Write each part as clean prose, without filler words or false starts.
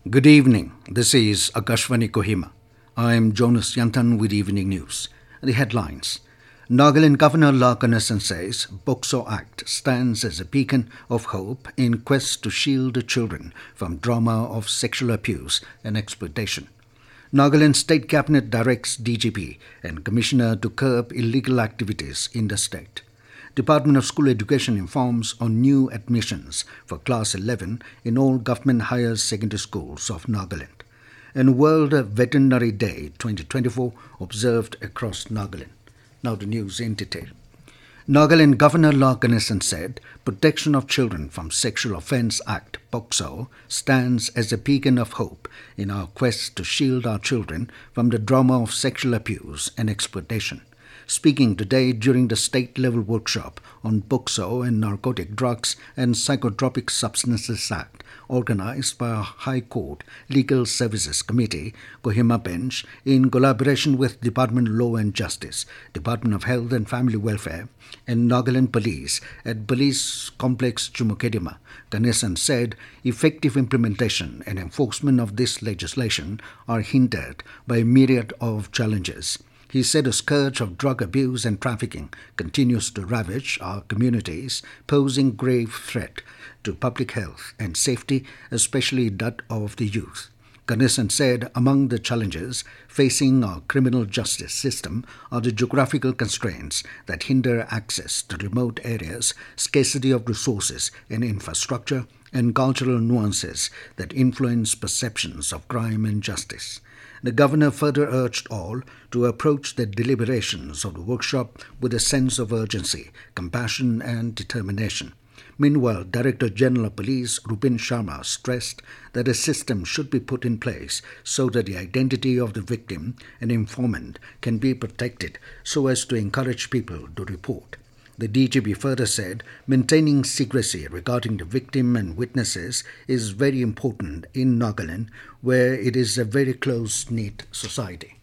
Good evening. This is Akashvani Kohima. I am Jonas Yantan with Evening News. The headlines. Nagaland Governor La Ganesan says POCSO Act stands as a beacon of hope in quest to shield children from drama of sexual abuse and exploitation. Nagaland State Cabinet directs DGP and Commissioner to curb illegal activities in the state. Department of School Education informs on new admissions for Class 11 in all government higher secondary schools of Nagaland. And World Veterinary Day 2024 observed across Nagaland. Now the news in detail. Nagaland Governor La Ganesan said Protection of Children from Sexual Offence Act POCSO stands as a beacon of hope in our quest to shield our children from the drama of sexual abuse and exploitation. Speaking today during the state-level workshop on POCSO and Narcotic Drugs and Psychotropic Substances Act, organized by our High Court Legal Services Committee, Kohima Bench, in collaboration with Department of Law and Justice, Department of Health and Family Welfare, and Nagaland Police at Police Complex Chumukedima, Ganesan said effective implementation and enforcement of this legislation are hindered by a myriad of challenges. He said a scourge of drug abuse and trafficking continues to ravage our communities, posing grave threat to public health and safety, especially that of the youth. Ganesan said among the challenges facing our criminal justice system are the geographical constraints that hinder access to remote areas, scarcity of resources and infrastructure, and cultural nuances that influence perceptions of crime and justice. The governor further urged all to approach the deliberations of the workshop with a sense of urgency, compassion and determination. Meanwhile, Director General of Police Rupin Sharma stressed that a system should be put in place so that the identity of the victim and informant can be protected so as to encourage people to report. The DGP further said maintaining secrecy regarding the victim and witnesses is very important in Nagaland, where it is a very close-knit society.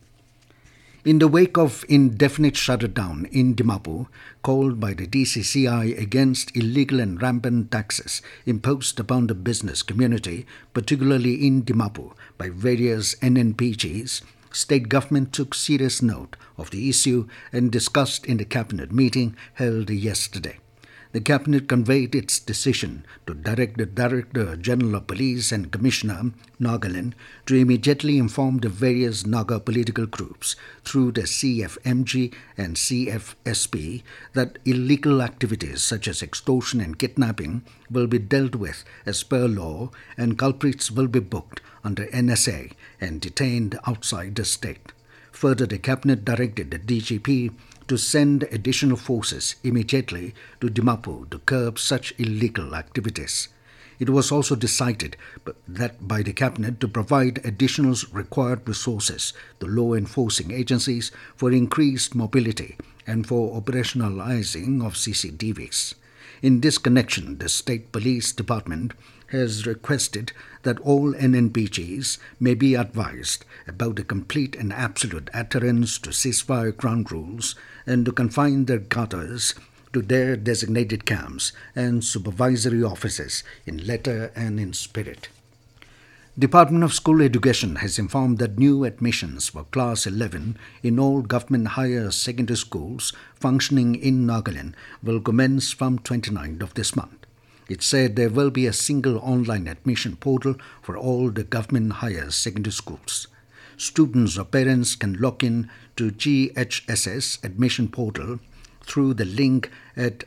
In the wake of indefinite shutdown in Dimapur, called by the DCCI against illegal and rampant taxes imposed upon the business community, particularly in Dimapur by various NNPGs, state government took serious note of the issue and discussed in the cabinet meeting held yesterday. The cabinet conveyed its decision to direct the Director General of Police and Commissioner Nagaland to immediately inform the various Naga political groups through the CFMG and CFSP that illegal activities such as extortion and kidnapping will be dealt with as per law and culprits will be booked under NSA and detained outside the state. Further, the cabinet directed the DGP to send additional forces immediately to Dimapur to curb such illegal activities. It was also decided that by the cabinet to provide additional required resources to law enforcing agencies for increased mobility and for operationalizing of CCTVs. In this connection, the State Police Department has requested that all NNPGs may be advised about the complete and absolute adherence to ceasefire ground rules and to confine their guards to their designated camps and supervisory offices in letter and in spirit. Department of School Education has informed that new admissions for Class 11 in all government higher secondary schools functioning in Nagaland will commence from 29th of this month. It said there will be a single online admission portal for all the government higher secondary schools. Students or parents can log in to GHSS admission portal through the link at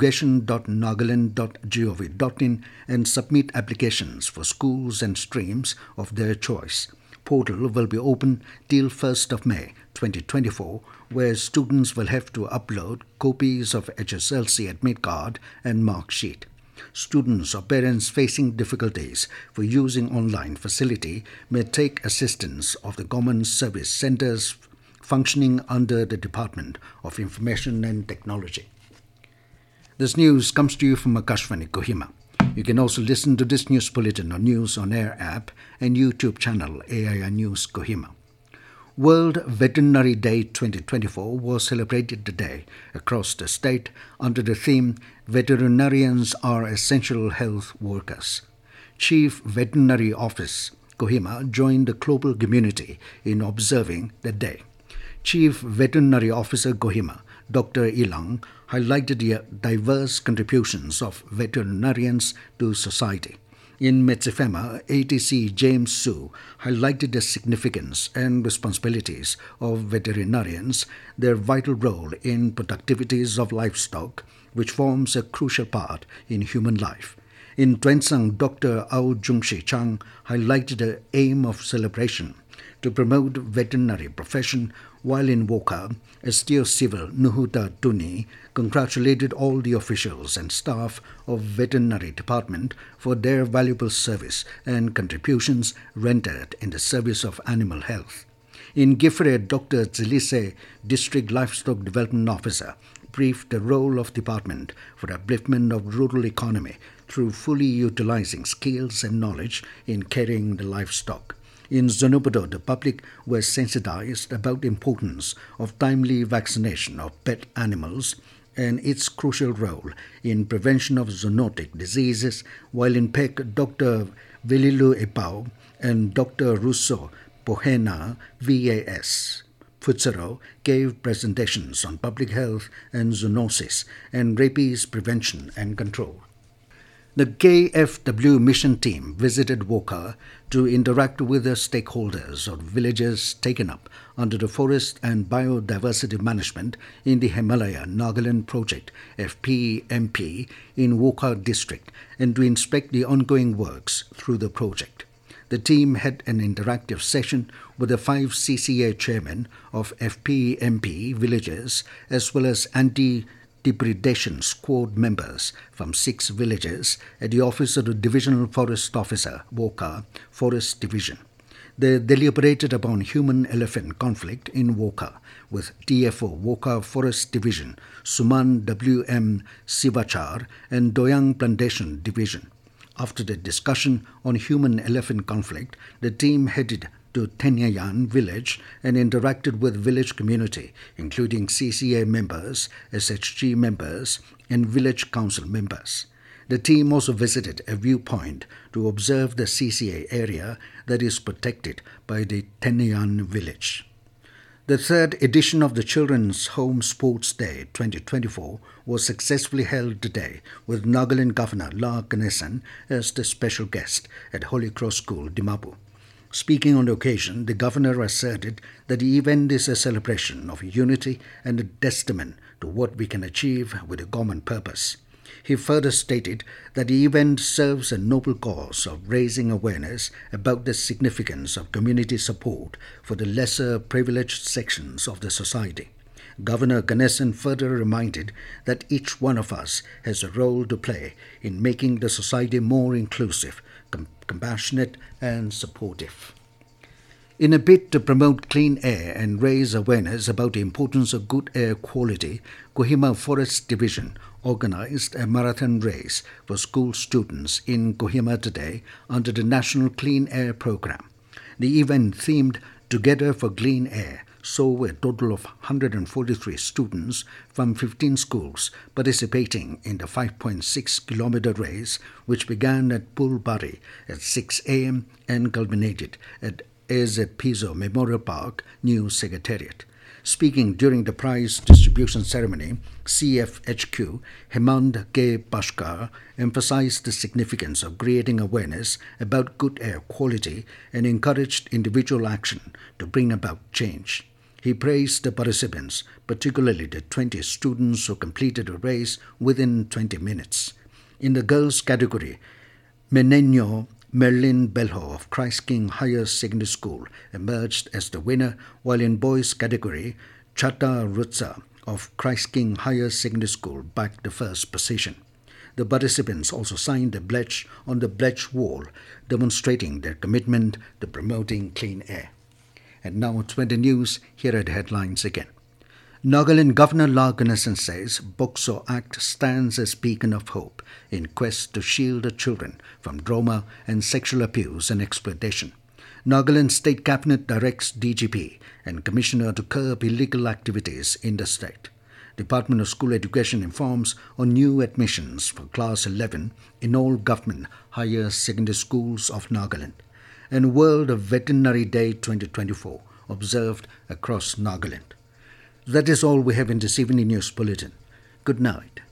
education.nagaland.gov.in and submit applications for schools and streams of their choice. Portal will be open till 1st of May 2024, where students will have to upload copies of HSLC admit card and mark sheet. Students or parents facing difficulties for using online facility may take assistance of the Government Service Centres functioning under the Department of Information and Technology. This news comes to you from Akashvani Kohima. You can also listen to this news bulletin on News on Air app and YouTube channel AIR News Kohima. World Veterinary Day 2024 was celebrated today across the state under the theme Veterinarians are Essential Health Workers. Chief Veterinary Office Kohima joined the global community in observing the day. Chief Veterinary Officer Kohima, Dr. Ilang, highlighted the diverse contributions of veterinarians to society. In Metsefema, ATC James Su highlighted the significance and responsibilities of veterinarians, their vital role in productivities of livestock, which forms a crucial part in human life. In Tuensang, Dr. Au Jungshi Chang highlighted the aim of celebration to promote veterinary profession, while in Woka, STO Civil Nuhuta Tuni congratulated all the officials and staff of veterinary department for their valuable service and contributions rendered in the service of animal health. In Gifre, Dr. Zilise, District Livestock Development Officer, briefed the role of department for upliftment of rural economy through fully utilizing skills and knowledge in caring the livestock. In Zonobodo, the public were sensitized about the importance of timely vaccination of pet animals and its crucial role in prevention of zoonotic diseases, while in Pek, Dr. Velilu Epau and Dr. Russo Pohena VAS Futsero gave presentations on public health and zoonosis and rabies prevention and control. The KFW mission team visited Woka to interact with the stakeholders of villages taken up under the Forest and Biodiversity Management in the Himalaya Nagaland Project FPMP in Woka district and to inspect the ongoing works through the project. The team had an interactive session with the 5 CCA chairmen of FPMP villages as well as anti-depredation squad members from 6 villages at the office of the Divisional Forest Officer, Woka Forest Division. They deliberated upon human-elephant conflict in Woka with DFO Woka Forest Division, Suman W.M. Sivachar and Doyang Plantation Division. After the discussion on human-elephant conflict, the team headed to Tenyayan village and interacted with village community, including CCA members, SHG members, and village council members. The team also visited a viewpoint to observe the CCA area that is protected by the Tenyayan village. The 3rd edition of the Children's Home Sports Day 2024 was successfully held today with Nagaland Governor La Ganesan as the special guest at Holy Cross School, Dimapur. Speaking on the occasion, the governor asserted that the event is a celebration of unity and a testament to what we can achieve with a common purpose. He further stated that the event serves a noble cause of raising awareness about the significance of community support for the lesser privileged sections of the society. Governor Ganesan further reminded that each one of us has a role to play in making the society more inclusive, compassionate and supportive. In a bid to promote clean air and raise awareness about the importance of good air quality, Kohima Forest Division organized a marathon race for school students in Kohima today under the National Clean Air Program. The event themed Together for Clean Air saw a total of 143 students from 15 schools participating in the 5.6-kilometer race, which began at Pulbari at 6 a.m. and culminated at AZ Pizzo Memorial Park, New Secretariat. Speaking during the prize distribution ceremony, CFHQ Hemant K. Pashkar emphasized the significance of creating awareness about good air quality and encouraged individual action to bring about change. He praised the participants, particularly the 20 students who completed the race within 20 minutes. In the girls' category, Menenyo Merlin Belho of Christ King Higher Secondary School emerged as the winner, while in boys' category, Chata Rutsa of Christ King Higher Secondary School backed the first position. The participants also signed a pledge on the pledge wall, demonstrating their commitment to promoting clean air. And now to the news, here are the headlines again. Nagaland Governor La Ganesan says POCSO Act stands as beacon of hope in quest to shield the children from trauma and sexual abuse and exploitation. Nagaland State Cabinet directs DGP and Commissioner to curb illegal activities in the state. Department of School Education informs on new admissions for Class 11 in all government higher secondary schools of Nagaland. and World Veterinary Day 2024 observed across Nagaland. That is all we have in this evening news bulletin. Good night.